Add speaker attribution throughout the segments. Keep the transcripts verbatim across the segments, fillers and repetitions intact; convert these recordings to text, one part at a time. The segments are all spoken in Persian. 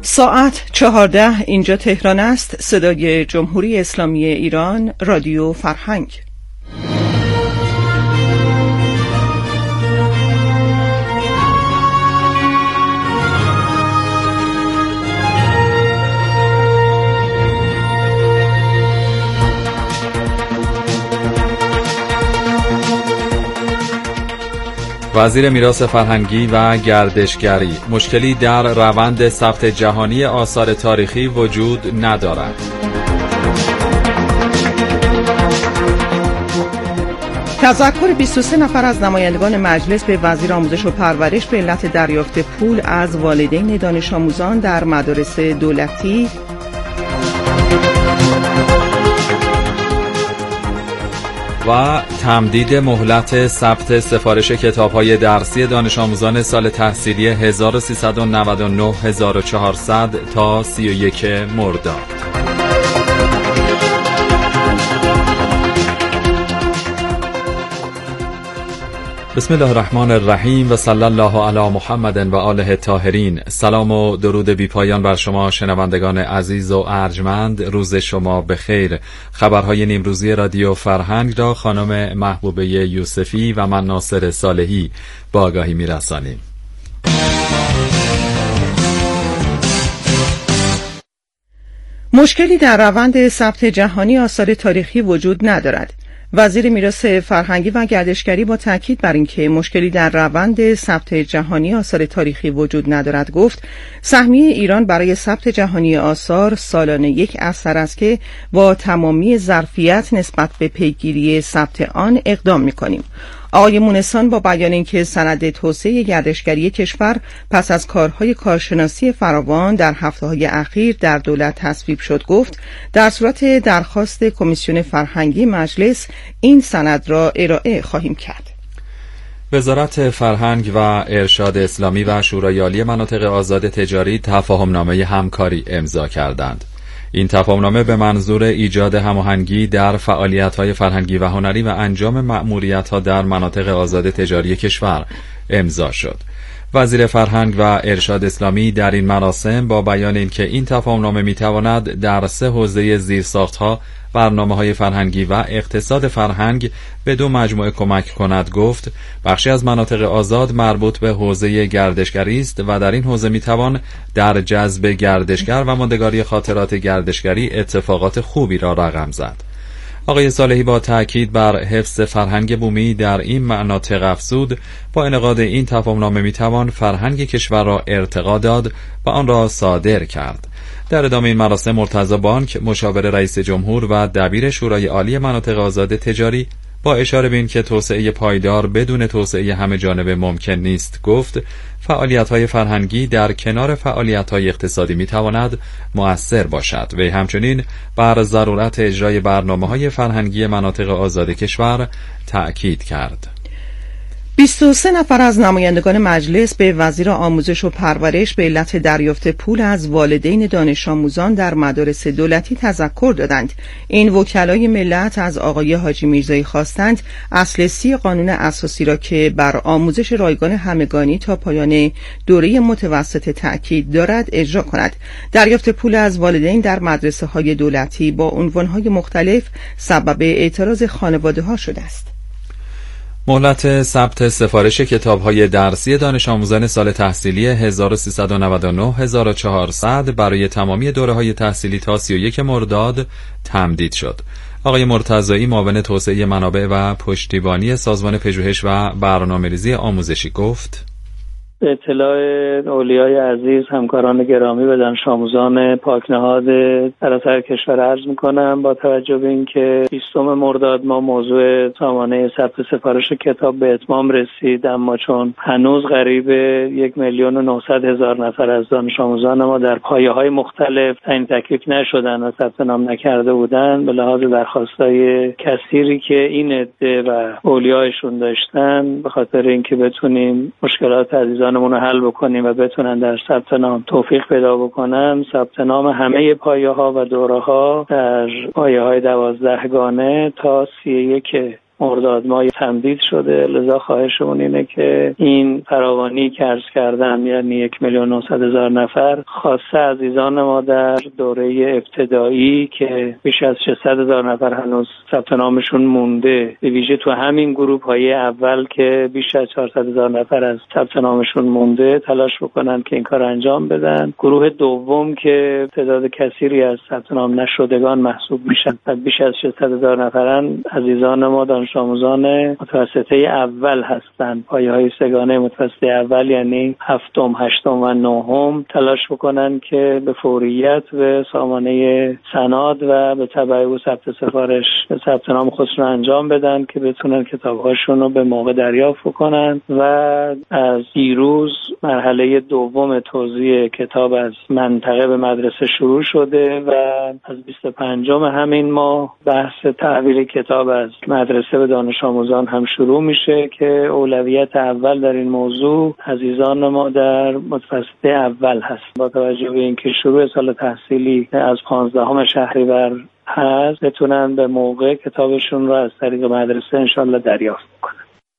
Speaker 1: ساعت چهارده اینجا تهران است. صدای جمهوری اسلامی ایران، رادیو فرهنگ.
Speaker 2: وزیر میراث فرهنگی و گردشگری: مشکلی در روند ثبت جهانی آثار تاریخی وجود ندارد.
Speaker 1: تذکر بیست و سه نفر از نمایندگان مجلس به وزیر آموزش و پرورش به علت دریافت پول از والدین دانش آموزان در مدارس دولتی.
Speaker 2: و تمدید مهلت ثبت سفارش کتاب‌های درسی دانش آموزان سال تحصیلی هزار و سیصد و نود و نه هزار و چهارصد تا سی و یک مرداد. بسم الله الرحمن الرحیم و صلی الله علی محمد و آله الطاهرین. سلام و درود بی پایان بر شما شنوندگان عزیز و ارجمند. روز شما بخیر. خبرهای نیمروزی رادیو فرهنگ را خانم محبوبه یوسفی و من ناصر صالحی با آگاهی میرسانیم.
Speaker 1: مشکلی در روند ثبت جهانی آثار تاریخی وجود ندارد. وزیر میراث فرهنگی و گردشگری با تاکید بر اینکه مشکلی در روند ثبت جهانی آثار تاریخی وجود ندارد گفت سهمیه ایران برای ثبت جهانی آثار سالانه یک اثر است که با تمامی ظرفیت نسبت به پیگیری ثبت آن اقدام می‌کنیم. آقای مونسان با بیان اینکه سند توسعه گردشگری کشور پس از کارهای کارشناسی فراوان در هفته‌های اخیر در دولت تصویب شد گفت در صورت درخواست کمیسیون فرهنگی مجلس این سند را ارائه خواهیم کرد.
Speaker 2: وزارت فرهنگ و ارشاد اسلامی و شورای عالی مناطق آزاد تجاری تفاهمنامه همکاری امضا کردند. این تفاهمنامه به منظور ایجاد هماهنگی در فعالیت‌های فرهنگی و هنری و انجام مأموریت‌ها در مناطق آزاد تجاری کشور امضا شد. وزیر فرهنگ و ارشاد اسلامی در این مراسم با بیان اینکه این تفاهمنامه می‌تواند در سه حوزه زیرساخت‌ها، برنامه‌های فرهنگی و اقتصاد فرهنگ به دو مجموعه کمک کند گفت بخشی از مناطق آزاد مربوط به حوزه گردشگری است و در این حوزه میتوان در جذب گردشگر و ماندگاری خاطرات گردشگری اتفاقات خوبی را رقم زد. آقای صالحی با تأکید بر حفظ فرهنگ بومی در این مناطق افزود با انعقاد این تفاهمنامه میتوان فرهنگ کشور را ارتقا داد و آن را صادر کرد. در ادامه این مراسم مرتضی بانک مشاور رئیس جمهور و دبیر شورای عالی مناطق آزاد تجاری با اشاره به اینکه توسعه پایدار بدون توسعه همه جانبه ممکن نیست گفت فعالیت‌های فرهنگی در کنار فعالیت‌های اقتصادی می‌تواند مؤثر باشد و همچنین بر ضرورت اجرای برنامه‌های فرهنگی مناطق آزاد کشور تأکید کرد.
Speaker 1: بیست و سه نفر از نمایندگان مجلس به وزیر آموزش و پرورش به علت دریافت پول از والدین دانش آموزان در مدارس دولتی تذکر دادند. این وکلای ملت از آقای حاجی میرزایی خواستند اصل سی قانون اساسی را که بر آموزش رایگان همگانی تا پایان دوره متوسط تأکید دارد اجرا کند. دریافت پول از والدین در مدرسه های دولتی با عنوانهای مختلف سبب اعتراض خانواده ها شده است.
Speaker 2: مهلت ثبت سفارش کتاب‌های درسی دانش آموزان سال تحصیلی هزار و سیصد و نود و نه هزار و چهارصد برای تمامی دوره‌های تحصیلی تا سی و یک مرداد تمدید شد. آقای مرتضایی معاون توسعه منابع و پشتیبانی سازمان پژوهش و برنامه‌ریزی آموزشی گفت
Speaker 3: به اطلاع اولیای عزیز همکاران گرامی و دانش آموزان پاکنهاد سراسر کشور عرض می‌کنم با توجه به اینکه بیستم مرداد ما موضوع سامانه ثبت سفارش کتاب به اتمام رسید، اما چون هنوز قریب یک میلیون و نهصد هزار نفر از دانش آموزان ما در پایه‌های مختلف تعیین تکلیف نشدن و ثبت نام نکرده بودند، به لحاظ درخواست‌های کثیری که این عده و اولیایشون داشتن، به خاطر اینکه بتونیم مشکلات عزیزان رو حل بکنیم و بتونن در ثبت نام توفیق پیدا بکنن، ثبت نام همه پایه ها و دوره ها در پایه های دوازده گانه تا سی و یک مرداد ماه تمدید شده. لذا خواهشمون اینه که این فراوانی که عرض کردم، یعنی یک میلیون و نهصد هزار نفر، خاصه عزیزان ما در دوره ابتدایی که بیش از ششصد هزار نفر هنوز ثبت نامشون مونده، به ویژه تو همین گروه های اول که بیش از چهارصد هزار نفر از ثبت نامشون مونده، تلاش بکنن که این کار انجام بدن. گروه دوم که تعداد کثیری از ثبت نام نشدگان محسوب میشن و بیش از ششصد هزار نفرن، عزیزان ما دانش آموزان متوسطه اول هستند. پایه‌های سگانه متوسطه اول یعنی هفتم، هشتم و نهم تلاش بکنن که به فوریت به سامانه سناد و به تبع او ثبت سفارش ثبت نام خودشون انجام بدن که بتونن کتاب‌هاشون رو به موقع دریافت بکنن. و از دیروز مرحله دوم توزیع کتاب از منطقه به مدرسه شروع شده و از بیست و پنجم همین ماه بحث تحویل کتاب از مدرسه به دانش آموزان هم شروع میشه که اولویت اول در این موضوع عزیزان ما در متوسطه اول هست. با توجه به اینکه شروع سال تحصیلی از پانزدهم شهریور هست، بتونن به موقع کتابشون رو از طریق مدرسه انشالله دریافت کنن.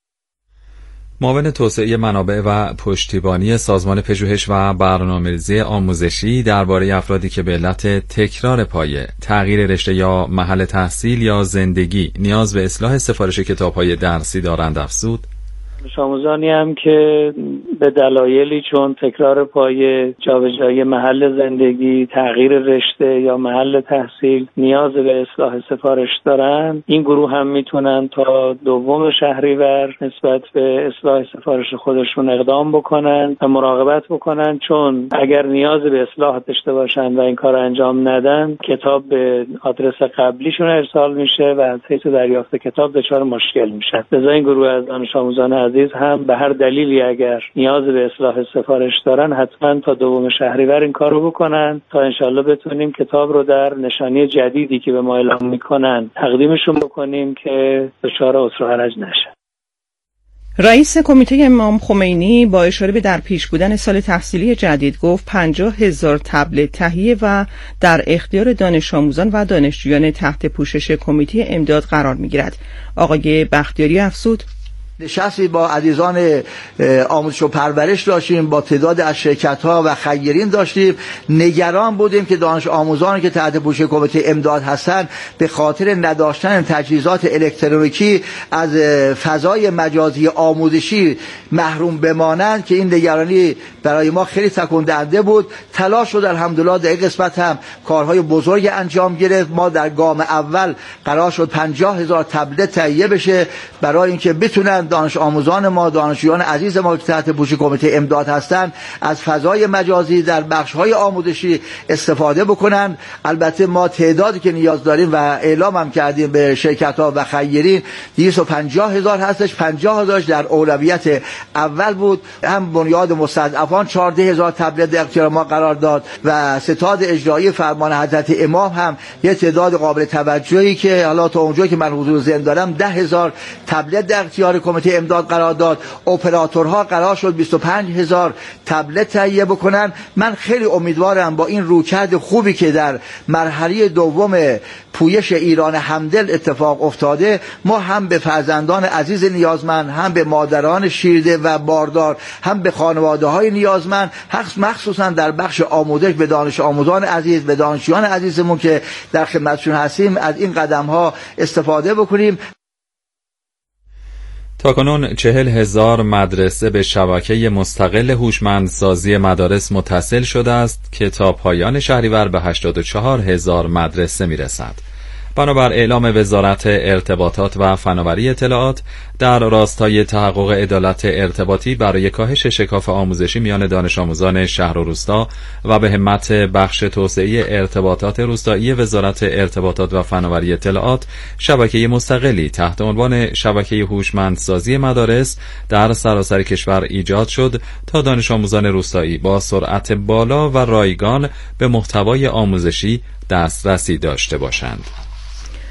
Speaker 2: معاون توسعه منابع و پشتیبانی سازمان پژوهش و برنامه‌ریزی آموزشی درباره افرادی که به علت تکرار پایه، تغییر رشته یا محل تحصیل یا زندگی نیاز به اصلاح سفارش کتاب‌های درسی دارند افزود.
Speaker 3: دانش آموزانی هم که به دلایلی چون تکرار پایه، جابجایی محل زندگی، تغییر رشته یا محل تحصیل نیاز به اصلاح سفارش دارن، این گروه هم میتونن تا دوم شهریور نسبت به اصلاح سفارش خودشون اقدام بکنن و مراقبت بکنن، چون اگر نیاز به اصلاح داشته باشن و این کار انجام ندن، کتاب به آدرس قبلیشون ارسال میشه و از حیث دریافت کتاب دچار مشکل میشن. لذا این گروه از دانش آموزان عزیز هم به هر دلیلی اگر نیاز به اصلاح سفارش دارن، حتما تا دوم شهریور این کارو بکنن تا انشالله بتونیم کتاب رو در نشانی جدیدی که به ما اعلام میکنن تقدیمشون بکنیم که دچار عسر و حرج نشن.
Speaker 1: رئیس کمیته امام خمینی با اشاره به در پیش بودن سال تحصیلی جدید گفت پنجاه هزار تبلت تهیه و در اختیار دانش آموزان و دانشجویان تحت پوشش کمیته امداد قرار میگیرد. آقای بختیاری افزود:
Speaker 4: نشستی با عزیزان آموزش و پرورش داشتیم، با تعداد از شرکت‌ها و خیرین داشتیم. نگران بودیم که دانش آموزانی که تحت پوشش کمیته امداد هستند به خاطر نداشتن تجهیزات الکترونیکی از فضای مجازی آموزشی محروم بمانند که این نگرانی برای ما خیلی تکان دهنده بود. تلاش شد الحمدلله در این قسمت هم کارهای بزرگ انجام گرفت. ما در گام اول قرار شد پنجاه هزار تبلت تهیه بشه برای اینکه بتونن دانش آموزان ما، دانشجویان عزیز ما که تحت پوشش کمیته امداد هستند، از فضای مجازی در بخش‌های آموزشی استفاده بکنن. البته ما تعدادی که نیاز داریم و اعلام هم کردیم به شرکت‌ها و خیرین دویست و پنجاه هزار هستش. پنجاه هزار در اولویت اول بود. هم بنیاد مستضعفان چهارده هزار تبلت در اختیار ما قرار داد و ستاد اجرایی فرمان حضرت امام هم یه تعداد قابل توجهی که حالا تا اونجایی که من حضور ذهن دارم ده هزار تبلت در اختیار کمیته امداد قرار داد. اپراتورها قرار شد بیست و پنج هزار تبلت تهیه بکنن. من خیلی امیدوارم با این رویکرد خوبی که در مرحله دوم پویش ایران همدل اتفاق افتاده، ما هم به فرزندان عزیز نیازمند، هم به مادران شیرده و باردار، هم به خانواده های نیازمند، مخصوصا در بخش آموزش به دانش آموزان عزیز، به دانشجویان عزیزمون که در خدمتشون هستیم، از این قدم ها استفاده بکنیم.
Speaker 2: تاکنون چهل هزار مدرسه به شبکه مستقل هوشمندسازی مدارس متصل شده است که تا پایان شهریور به هشتاد و چهار هزار مدرسه میرسد. بنابر اعلام وزارت ارتباطات و فناوری اطلاعات، در راستای تحقق عدالت ارتباطی برای کاهش شکاف آموزشی میان دانش آموزان شهر و روستا و به همت بخش توسعه ارتباطات روستایی وزارت ارتباطات و فناوری اطلاعات، شبکه مستقلی تحت عنوان شبکه هوشمندسازی مدارس در سراسر کشور ایجاد شد تا دانش آموزان روستایی با سرعت بالا و رایگان به محتوای آموزشی دسترسی داشته باشند.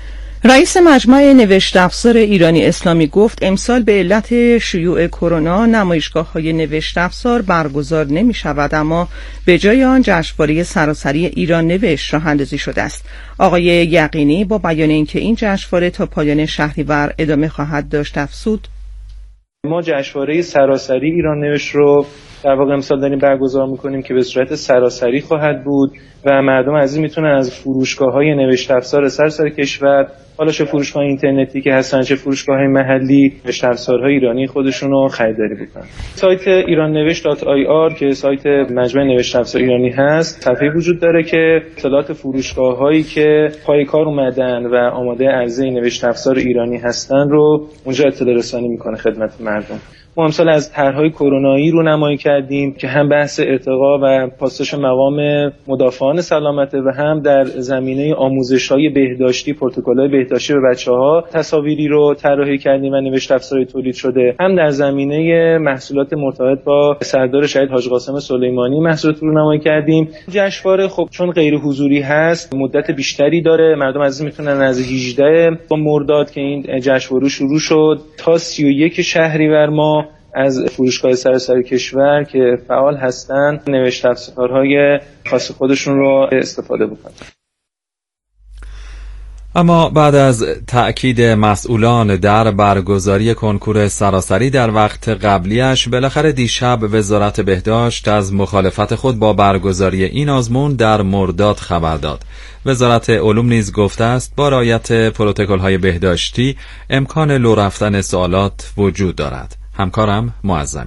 Speaker 1: رئیس مجمع نوشت افزار ایرانی اسلامی گفت امسال به علت شیوع کرونا نمایشگاه‌های نوشت افزار برگزار نمی‌شود، اما به جای آن جشنواره سراسری ایران نوشت راه اندازی شده است. آقای یقینی با بیان اینکه این جشنواره تا پایان شهریور ادامه خواهد داشت افزود:
Speaker 5: ما جشنواره سراسری ایران نوشت رو در واقع امسال داریم برگزار میکنیم که به صورت سراسری خواهد بود و مردم عزیز میتونن از فروشگاه‌های نوشت افزار سراسر کشور، حالا چه فروشگاه اینترنتی که هستن چه فروشگاه‌های محلی، نوشت افزارهای ایرانی خودشون رو خریداری بکنن. سایت ایران نوشت دات آی آر که سایت مجمع نوشت افزار ایرانی هست، صفحه وجود داره که اطلاعات فروشگاه‌هایی که پای کار اومدن و آماده عرضه نوشت افزار ایرانی هستن رو اونجا اطلاع رسانی میکنه خدمت مردم. ما امسال از طرح‌های کرونایی رو نمایی کردیم که هم بحث ارتقا و پاسداشت مقام مدافعان سلامت و هم در زمینه آموزش‌های بهداشتی، پروتکل‌های بهداشتی به بچه‌ها تصاویری رو طراحی کردیم و نوشت افزاری تولید شده، هم در زمینه محصولات مرتبط با سردار شهید حاج قاسم سلیمانی محصولات رو نمایی کردیم. جشنواره خب چون غیر حضوری هست مدت بیشتری داره، مردم عزیز میتونن از هجدهم مرداد که این جشنواره شروع شد تا سی و یک شهریور ما از فروشگاه سراسر کشور که فعال هستن نوشت افزارهای خاص خودشون رو استفاده بکنن.
Speaker 2: اما بعد از تأکید مسئولان در برگزاری کنکور سراسری در وقت قبلیش، بالاخره دیشب وزارت بهداشت از مخالفت خود با برگزاری این آزمون در مرداد خبر داد. وزارت علوم نیز گفته است با رعایت پروتکل‌های بهداشتی امکان لو رفتن سوالات وجود دارد. همکارم معظمی: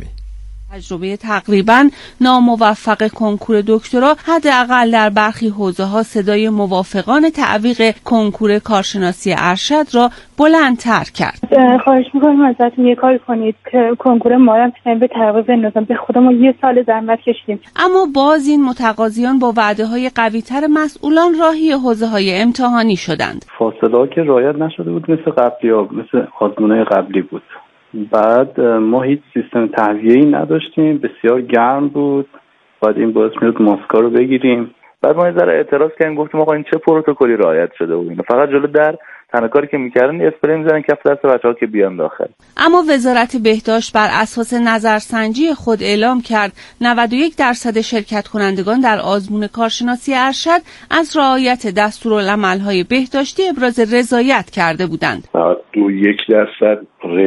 Speaker 6: تجربه تقریباً ناموفق کنکور دکترا حداقل در برخی حوزه‌ها صدای موافقان تعویق کنکور کارشناسی ارشد را بلندتر کرد.
Speaker 7: خواهش می‌کنم ازتون یه کاری کنید که کنکور ما را به تعویق بندازن. به خود ما یه سال زحمت کشیدیم.
Speaker 6: اما باز این متقاضیان با وعده‌های قوی‌تر مسئولان راهی حوزه‌های امتحانی شدند.
Speaker 8: فاصله که رعایت نشده بود مثل قبلی‌ها، مثل آزمون‌های قبلی بود. بعد ما هیچ سیستم تهویه‌ای نداشتیم، بسیار گرم بود، بعد این باعث میاد ماسکا رو بگیریم. بعد ما یه ذره اعتراض کردیم، گفتیم آقا این چه پروتکلی رعایت شده بود، اینا فقط جلو در تنها کاری که میکردن اسپری میزنن کف دست بچه‌ها که بیان داخل.
Speaker 6: اما وزارت بهداشت بر اساس نظرسنجی خود اعلام کرد نود و یک درصد شرکت کنندگان در آزمون کارشناسی ارشد از رعایت دستورالعمل‌های بهداشتی ابراز رضایت کرده بودند.
Speaker 9: نود و یک درصد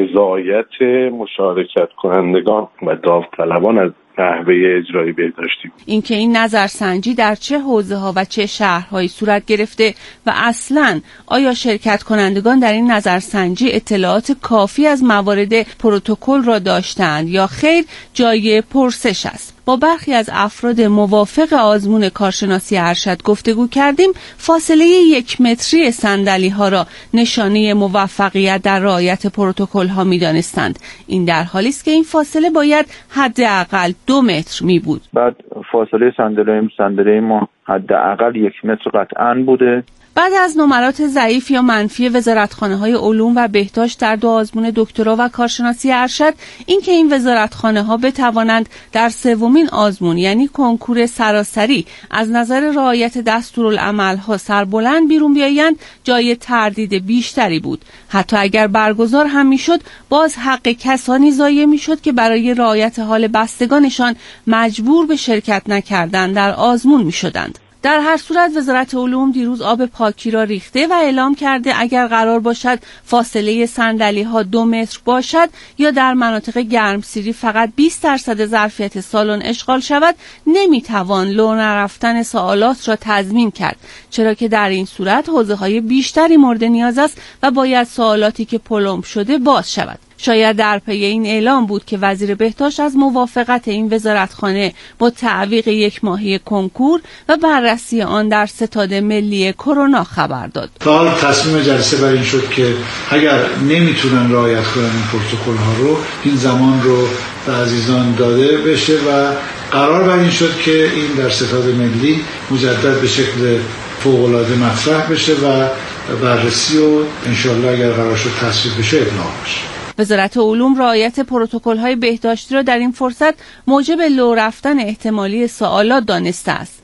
Speaker 9: رضایت مشارکت کنندگان و داوطلبان از نحوه اجرای بهداشتی.
Speaker 6: اینکه این نظرسنجی در چه حوزه‌ها و چه شهرهایی صورت گرفته و اصلاً آیا شرکت کنندگان در این نظرسنجی اطلاعات کافی از موارد پروتکل را داشتند یا خیر جای پرسش است. با برخی از افراد موافق آزمون کارشناسی ارشد گفتگو کردیم. فاصله یک متری صندلی ها را نشانه موفقیت در رعایت پروتکل ها می دانستند. این در حالی است که این فاصله باید حداقل دو متر می بود.
Speaker 10: بعد فاصله صندلی صندلی ما حداقل یک متر قطعاً بوده.
Speaker 6: بعد از نمرات ضعیف یا منفی وزارتخانه‌های علوم و بهداشت در دو آزمون دکترا و کارشناسی ارشد، اینکه این وزارتخانه‌ها بتوانند در سومین آزمون یعنی کنکور سراسری از نظر رعایت دستورالعمل‌ها سربلند بیرون بیایند جای تردید بیشتری بود. حتی اگر برگزار هم میشد باز حق کسانی ضایع میشد که برای رعایت حال بستگانشان مجبور به شرکت نکردن در آزمون میشدند. در هر صورت وزارت علوم دیروز آب پاکی را ریخته و اعلام کرده اگر قرار باشد فاصله صندلی ها دو متر باشد یا در مناطق گرمسیری فقط بیست درصد ظرفیت سالن اشغال شود، نمیتوان لو نرفتن سوالات را تضمین کرد، چرا که در این صورت حوزه های بیشتری مورد نیاز است و باید سوالاتی که پلمب شده باز شود. شاید در پی این اعلام بود که وزیر بهداشت از موافقت این وزارتخانه با تعویق یک ماهی کنکور و بررسی آن در ستاد ملی کرونا خبر داد.
Speaker 11: حال تصمیم جلسه بر این شد که اگر نمیتونن رعایت کنن این پروتکل ها رو، این زمان رو به عزیزان داده بشه و قرار بر این شد که این در ستاد ملی مجدد به شکل فوق‌العاده مطرح بشه و بررسی و انشالله اگر قرار شد تصویب بشه ابلاغ بشه.
Speaker 6: وزارت علوم رعایت پروتکل‌های بهداشتی را در این فرصت موجب لو رفتن احتمالی سوالات دانسته است.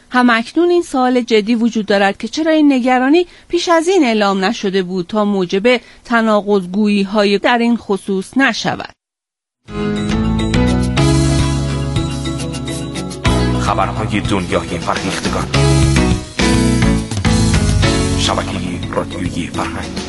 Speaker 6: همکنون این سوال جدی وجود دارد که چرا این نگرانی پیش از این اعلام نشده بود تا موجب تناقض‌گویی‌های در این خصوص نشود.
Speaker 12: خبرهای دنیای فرهیختگان، شبکه رادیویی فرهنگ.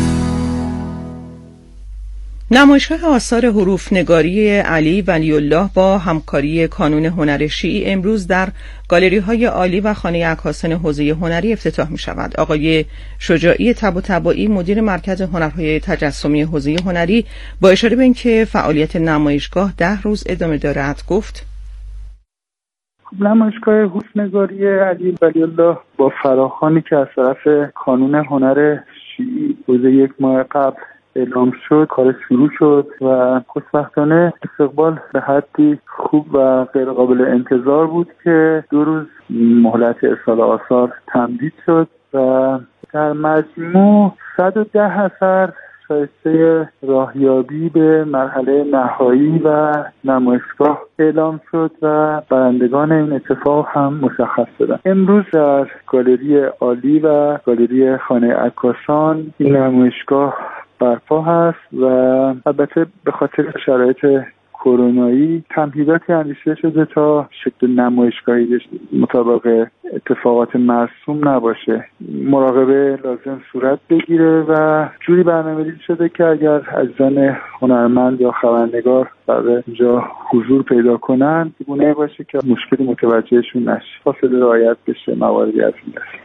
Speaker 1: نمایشگاه آثار حروف نگاری علی ولی الله با همکاری کانون هنر شیعی امروز در گالری های عالی و خانه عکاسان حوزه هنری افتتاح می شود. آقای شجاعی طباطبایی مدیر مرکز هنرهای تجسمی حوزه هنری با اشاره به اینکه فعالیت نمایشگاه ده روز ادامه دارد گفت:
Speaker 13: نمایشگاه حروف نگاری علی ولی الله با فراخوانی که از طرف کانون هنر شیعی حوزه یک ماه قبل اعلام شد کار شروع شد و خوشبختانه استقبال به حدی خوب و غیر قابل انتظار بود که دو روز مهلت ارسال آثار تمدید شد و در مجموع صد و ده اثر شایسته راهیابی به مرحله نهایی و نمایشگاه اعلام شد و برندگان این اتفاق هم مشخص شدند. امروز در گالری عالی و گالری خانه عکاسان این نمایشگاه برپا هست و البته به خاطر شرایط کرونایی تمهیداتی اندیشیده شده تا شکل نمایشگاهی مطابق اتفاقات مرسوم نباشه، مراقبه لازم صورت بگیره و جوری برنامه‌ریزی شده که اگر عزیزان هنرمند یا خبرنگار در اینجا حضور پیدا کنن گونه باشه که مشکلی متوجهشون نشه، فاصله رعایت بشه، مواردی از این دست.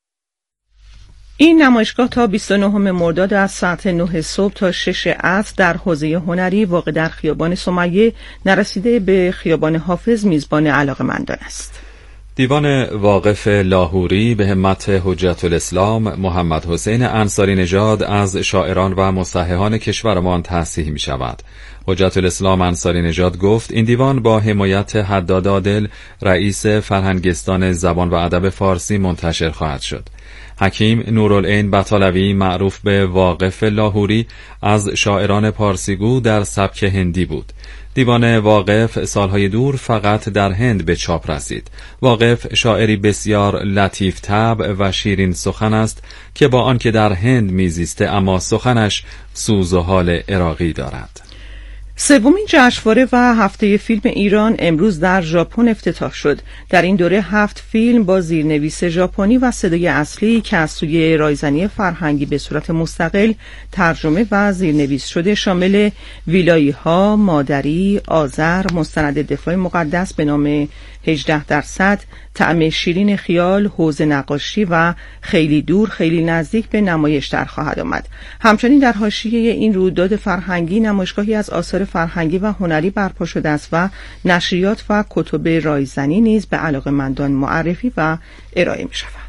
Speaker 1: این نمایشگاه تا بیست و نهم مرداد از ساعت نه صبح تا شش عصر در حوزه هنری واقع در خیابان سمیه نرسیده به خیابان حافظ میزبان علاقه‌مندان است.
Speaker 2: دیوان واقف لاهوری به همت حجت الاسلام محمد حسین انصاری نژاد از شاعران و مصححان کشورمان تصحیح می شود. حجت الاسلام انصاری نژاد گفت این دیوان با حمایت حداد عادل رئیس فرهنگستان زبان و ادب فارسی منتشر خواهد شد. حکیم نورالعین بطالوی معروف به واقف لاهوری از شاعران پارسیگو در سبک هندی بود. دیوان واقف سالهای دور فقط در هند به چاپ رسید. واقف شاعری بسیار لطیف طبع و شیرین سخن است که با آنکه در هند میزیسته اما سخنش سوز و حال عراقی دارد.
Speaker 1: سومین جشنواره و هفته فیلم ایران امروز در ژاپن افتتاح شد. در این دوره هفت فیلم با زیرنویس ژاپنی و صدای اصلی که از سوی رایزنی فرهنگی به صورت مستقل ترجمه و زیرنویس شده شامل ویلایی ها، مادری، آذر، مستند دفاع مقدس به نام هجده درصد، طعم شیرین خیال، حوض نقاشی و خیلی دور خیلی نزدیک به نمایش در خواهد آمد. همچنین در حاشیه این رویداد فرهنگی نمایشگاهی از آثار فرهنگی و هنری برپا شده است و نشریات و کتب رایزنی نیز به علاقه‌مندان معرفی و ارائه می شود.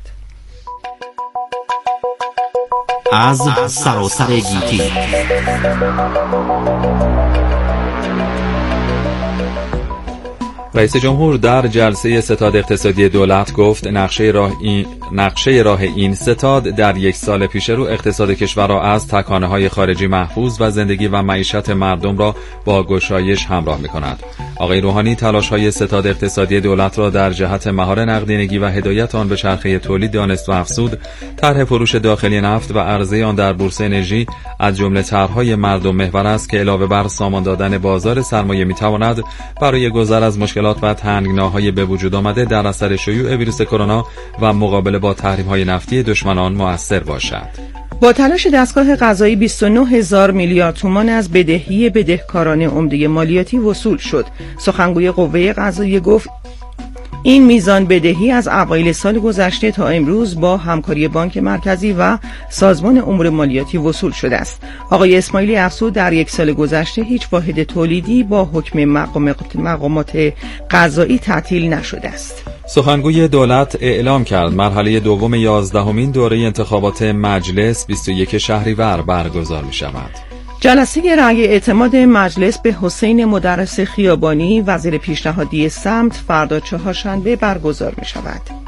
Speaker 14: از سراسر گیتی
Speaker 2: رئیس جمهور در جلسه ستاد اقتصادی دولت گفت نقشه راه این نقشه راه این ستاد در یک سال پیش رو اقتصاد کشور را از تکانه‌های خارجی محفوظ و زندگی و معیشت مردم را با گشایش همراه می‌کند. آقای روحانی تلاش‌های ستاد اقتصادی دولت را در جهت مهار نقدینگی و هدایت آن به چرخه تولید دانست و افزود. طرح فروش داخلی نفت و عرضه آن در بورس انرژی از جمله طرح‌های مردم محور است که علاوه بر سامان دادن بازار سرمایه می‌تواند برای گذر از مشکلات و تنگناهای به وجود آمده در اثر شیوع ویروس کرونا و مقابله با تحریم‌های نفتی دشمنان مؤثر باشد.
Speaker 1: با تلاش دستگاه قضایی بیست و نه هزار میلیارد تومان از بدهی بدهکاران عمده مالیاتی وصول شد. سخنگوی قوه قضاییه گفت این میزان بدهی از اوایل سال گذشته تا امروز با همکاری بانک مرکزی و سازمان امور مالیاتی وصول شده است. آقای اسماعیلی افزود در یک سال گذشته هیچ واحد تولیدی با حکم مقامات قضایی تعطیل نشده است.
Speaker 2: سخنگوی دولت اعلام کرد مرحله دوم یازدهمین دوره انتخابات مجلس بیست و یک شهریور برگزار می شود.
Speaker 1: جلسه رأی اعتماد مجلس به حسین مدرس خیابانی وزیر پیشنهادی سمت فردا چهارشنبه برگزار می شود.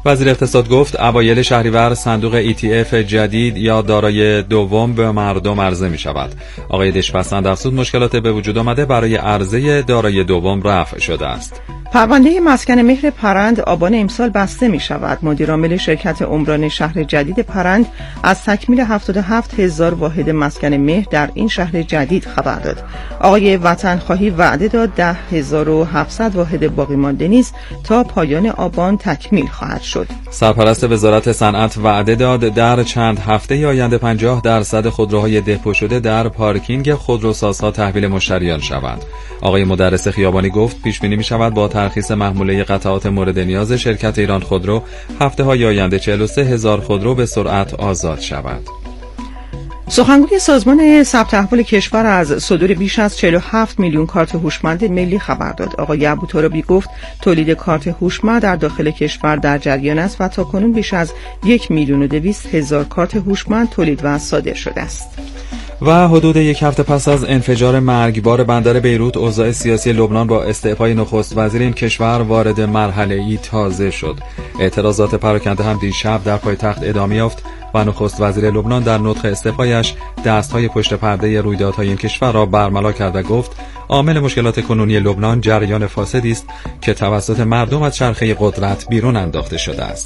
Speaker 2: وزیر اقتصاد گفت اوایل شهریور صندوق ای تی اف جدید یا دارای دوم به مردم عرضه می شود. آقای دشپسند افزود مشکلات به وجود آمده برای عرضه دارای دوم رفع شده است.
Speaker 1: پرونده مسکن مهر پرند آبان امسال بسته می شود. مدیر عامل شرکت عمران شهر جدید پرند از تکمیل هفتاد و هفت هزار واحد مسکن مهر در این شهر جدید خبر داد. آقای وطنخواهی وعده داد ده هزار و هفتصد واحد باقی مانده نیز تا پایان آبان تکمیل خواهد شد.
Speaker 2: سرپرست وزارت صنعت وعده داد در چند هفته آینده پنجاه درصد خودروهای دپو شده در پارکینگ خودروسازها تحویل مشتریان شوند. آقای مدرس خیابانی گفت پیش بینی می شود با ترخیص محموله قطعات مورد نیاز شرکت ایران خودرو هفته های آینده چهل و سه هزار خودرو به سرعت آزاد شود.
Speaker 1: سخنگوی سازمان ثبت احوال کشور از صدور بیش از چهل و هفت میلیون کارت هوشمند ملی خبر داد. آقای ابوترابی گفت تولید کارت هوشمند در داخل کشور در جریان است و تاکنون بیش از یک میلیون و دویست هزار کارت هوشمند تولید و صادر شده است.
Speaker 2: و حدود یک هفته پس از انفجار مرگبار بندر بیروت اوضاع سیاسی لبنان با استعفای نخست وزیر این کشور وارد مرحله‌ای تازه شد. اعتراضات پراکنده هم دیشب در پایتخت ادامه یافت و نخست وزیر لبنان در نطق استعفایش دستهای پشت پرده رویدادهای این کشور را برملا کرد و گفت عامل مشکلات کنونی لبنان جریان فاسدی است که توسط مردم از چرخه قدرت بیرون انداخته شده است.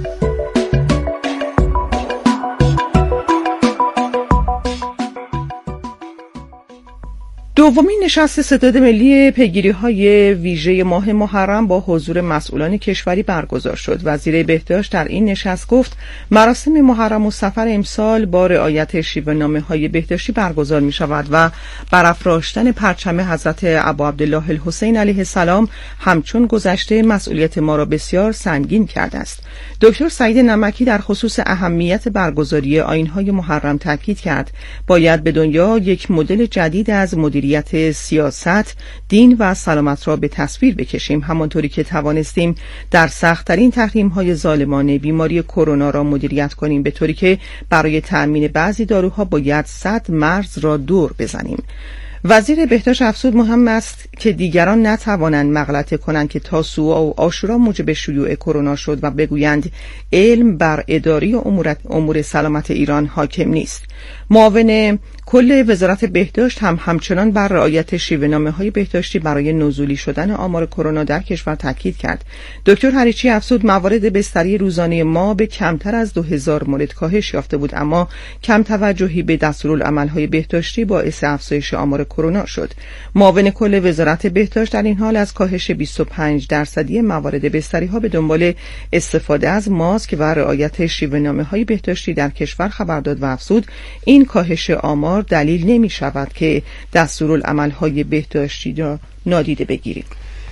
Speaker 1: دومین نشست ستاد ملی پیگیری‌های ویژه ماه محرم با حضور مسئولان کشوری برگزار شد. وزیر بهداشت در این نشست گفت مراسم محرم و سفر امسال با رعایت شیوه‌نامه‌های بهداشتی برگزار می‌شود و برافراشتن پرچم حضرت ابا عبدالله الحسین علیه السلام همچون گذشته مسئولیت ما را بسیار سنگین کرده است. دکتر سعید نمکی در خصوص اهمیت برگزاری آیین‌های محرم تاکید کرد باید به دنیا یک مدل جدید از مدیریت سیاست، دین و سلامت را به تصویر بکشیم، همانطوری که توانستیم در سخت‌ترین تحریم‌های ظالمانه بیماری کرونا را مدیریت کنیم، به طوری که برای تأمین بعضی داروها باید صد مرز را دور بزنیم. وزیر بهداشت افزود مهم است که دیگران نتوانند مغلطه کنند که تاسوعا و عاشورا موجب شیوع کرونا شد و بگویند علم بر اداره امور, امور سلامت ایران حاکم نیست. معاون کل وزارت بهداشت هم همچنان بر رعایت شیوه‌نامه‌های بهداشتی برای نزولی شدن آمار کرونا در کشور تاکید کرد. دکتر هریچی افزود موارد بستری روزانه ما به کمتر از دو هزار مورد کاهش یافته بود، اما کم توجهی به دستورالعمل‌های بهداشتی باعث افزایش آمار کرونا شد. معاون کل وزارت بهداشت در این حال از کاهش بیست و پنج درصدی موارد بستری‌ها به دنبال استفاده از ماسک و رعایت شیوه‌نامه‌های بهداشتی در کشور خبر داد و افزود این کاهش آمار دلیل نمی شود که دستورالعمل‌های بهداشتی را نادیده بگیریم.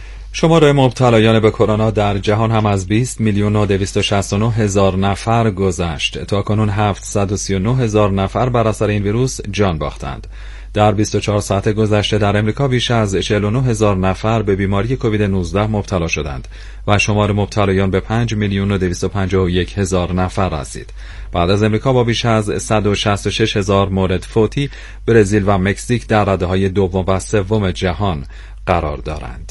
Speaker 2: شمار مبتلایان به کرونا در جهان هم از بیست میلیون و دویست و شصت و نه هزار نفر گذشت. تا کنون هفتصد و سی و نه هزار نفر بر اثر این ویروس جان باختند. در بیست و چهار ساعت گذشته در امریکا بیش از چهل و نه هزار نفر به بیماری کووید نوزده مبتلا شدند و شمار مبتلایان به پنج میلیون و دویست و پنجاه و یک هزار نفر رسید. بعد از امریکا با بیش از صد و شصت و شش هزار مورد فوتی، برزیل و مکزیک در رده‌های دوم و سوم جهان قرار دارند.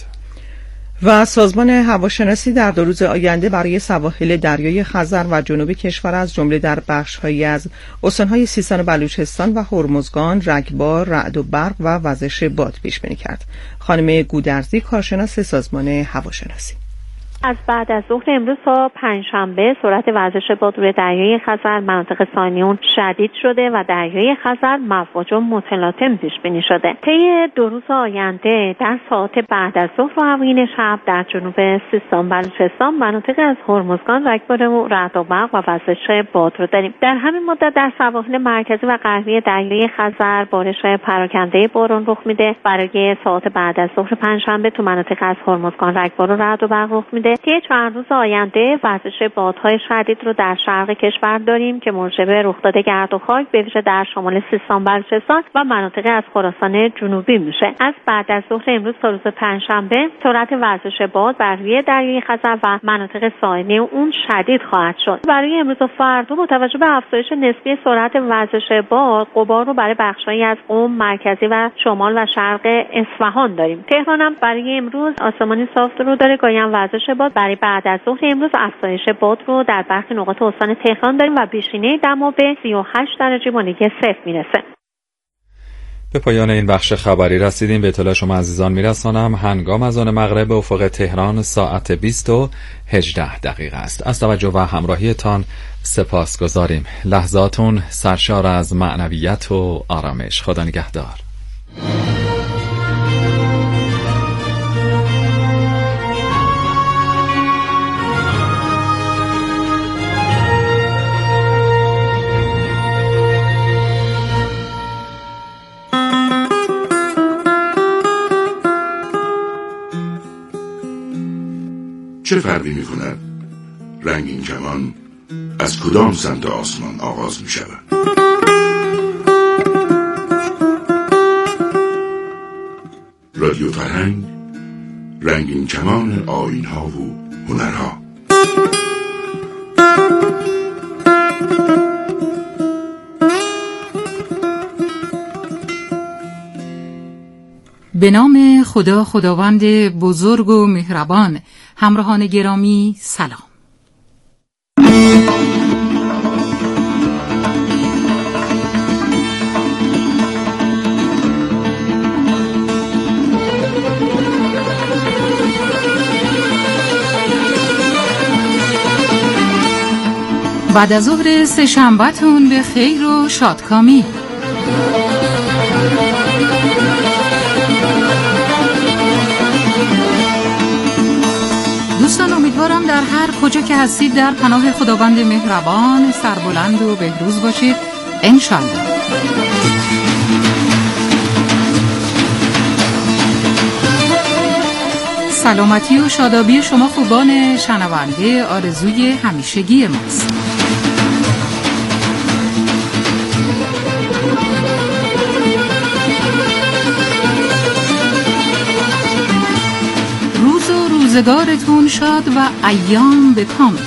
Speaker 1: و سازمان هواشناسی در دو روز آینده برای سواحل دریای خزر و جنوب کشور از جمله در بخش‌هایی از استان‌های سیستان و بلوچستان و هرمزگان رگبار، رعد و برق و وزش باد پیش بینی کرد. خانم گودرزی کارشناس سازمان هواشناسی:
Speaker 15: از بعد از ظهر امروز تا پنجشنبه سرعت وزش باد روی دریای خزر مناطق ثانیون شدید شده و دریای خزر مواج متلاطم پیش بینی شده. طی دو روز آینده در ساعات بعد از ظهر و اوایل شب در جنوب سیستان بلوچستان مناطق از هرمزگان رگبار و رعد و برق و وزش باد رو داریم. در همین مدت در سواحل مرکزی و غربی دریای خزر بارش‌های پراکنده باران رخ میده. برای ساعات بعد از ظهر پنجشنبه تو مناطق از هرمزگان رگبار و رعد و برق رخ میده. طی چند روز آینده وزش بادهای شدید رو در شرق کشور داریم که موجب رخداد گرد و خاک به ویژه در شمال سیستان بلوچستان و مناطق از خراسان جنوبی میشه. از بعد از ظهر امروز تا روز پنجشنبه سرعت وزش باد بر روی دریای خزر و مناطق ساحلی اون شدید خواهد شد. برای امروز و فردا با توجه به افزایش نسبی سرعت وزش باد، غبار رو برای بخش‌هایی از قم، مرکزی و شمال و شرق اصفهان داریم. تهران هم برای امروز آسمانی صاف رو داره، گاهی هم وزش باد برای بعد از ظهر امروز افزایش باد رو در برخی نقاط استان تهران داریم و بیشینه دما به سی و هشت درجه با نگه صفر میرسه.
Speaker 2: به پایان این بخش خبری رسیدیم. به اطلاع شما عزیزان میرسانم هنگام از آن مغرب به افق تهران ساعت بیست و هجده دقیقه است. از توجه و همراهیتان سپاس گذاریم. لحظاتون سرشار از معنویت و آرامش. خدا نگهدار.
Speaker 16: چه فرقی می کند رنگین کمان از کدام سمت آسمان آغاز می شود؟ رادیو فرهنگ، رنگین کمان آیین‌ها و هنرها.
Speaker 17: به نام خدا خداوند بزرگ و مهربان. همراهان گرامی سلام. بعد از ظهر سه شنبه‌تون به خیر و شادکامی. دوستان امیدوارم در هر کجا که هستید در پناه خداوند مهربان سربلند و بهروز باشید انشالله. سلامتی و شادابی شما خوبان شنونده آرزوی همیشگی ماست. روز و روزگارتون شاد و ایام به کامتون.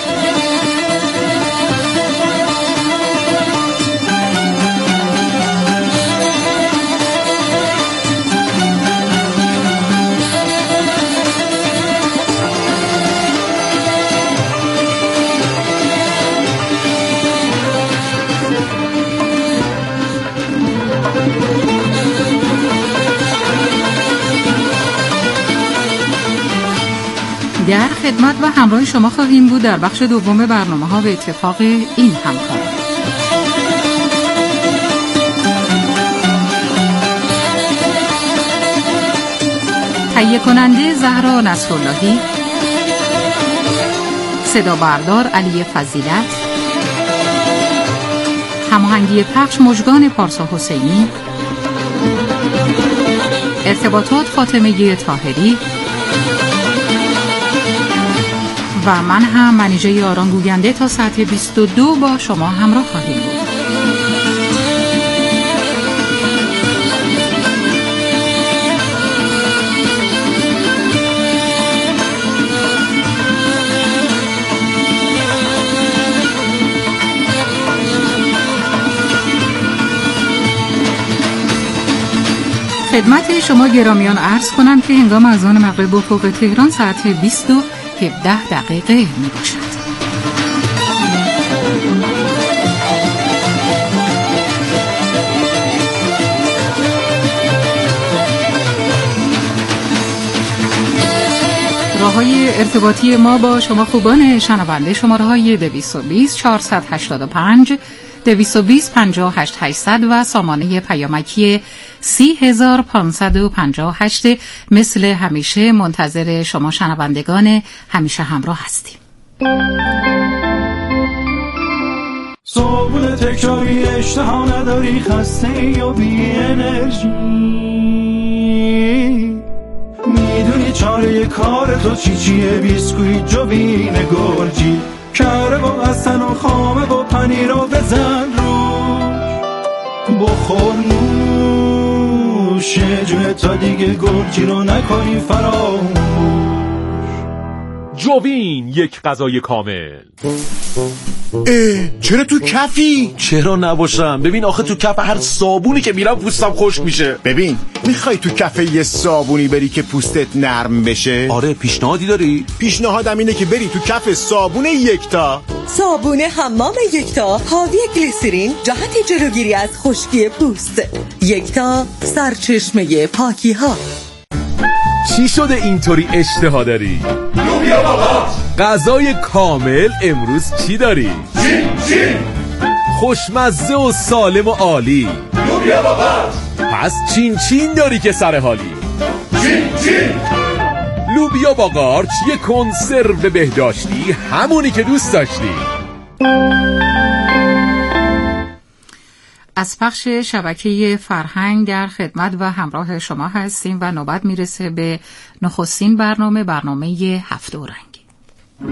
Speaker 17: در خدمت و همراه شما خواهیم بود در بخش دوم برنامه ها به اتفاق این همکار. تهیه کننده زهرا نصراللهی، صدا بردار علی فضیلت، هماهنگی پخش مژگان پارسا حسینی، ارتباطات فاطمه طاهری و من هم منیژه آران گوینده تا ساعت بیست و دو با شما همراه خواهیم بود. خدمت شما گرامیان عرض کنم که هنگام اذان مغرب افق تهران ساعت بیست و هفده دقیقه می باشد. راه‌های ارتباطی ما با شما خوبان شنونده شماره‌های دویست و بیست چهارصد و هشتاد و پنج دویست و بیست پنجاه و هشت هشتصد و سامانه پیامکی سی هزار و پانصد و پنجاه و هشت. مثل همیشه منتظر شما شنوندگان همیشه همراه هستیم.
Speaker 18: صبح تکراری اشتها نداری، خسته یا بی انرژی، میدونی چاره کار تو چی چیه؟ بیسکویت جوین گرجی، کره و اصل و خامه و پنیر رو بزن روش، بخور نوش جونه تا دیگه گرجی رو نکنی فراموش.
Speaker 19: جوین، یک غذای کامل.
Speaker 20: اه، چرا تو کفی؟ چرا نباشم؟ ببین آخه تو کف هر صابونی که میرم پوستم خشک میشه.
Speaker 21: ببین میخوای تو کف یه صابونی بری که پوستت نرم بشه؟
Speaker 20: آره، پیشنهادی داری؟
Speaker 21: پیشنهادم اینه که بری تو کف صابون یکتا.
Speaker 22: صابون حمام یکتا حاوی گلیسرین جهت جلوگیری از خشکی پوست. یکتا، سرچشمه پاکی ها.
Speaker 19: چی شده اینطوری اشتها داری؟
Speaker 23: لوبیا بابا.
Speaker 19: غذای کامل امروز چی داری؟
Speaker 23: چین چین.
Speaker 19: خوشمزه و سالم و عالی.
Speaker 23: لوبیا بابا.
Speaker 19: پس چین چین داری که سر حالی.
Speaker 23: چین چین.
Speaker 19: لوبیا با قارچ، یک کنسرو بهداشتی، همونی که دوست داشتی.
Speaker 17: از پخش شبکه فرهنگ در خدمت و همراه شما هستیم و نوبت میرسه به نخستین برنامه، برنامه هفت رنگ.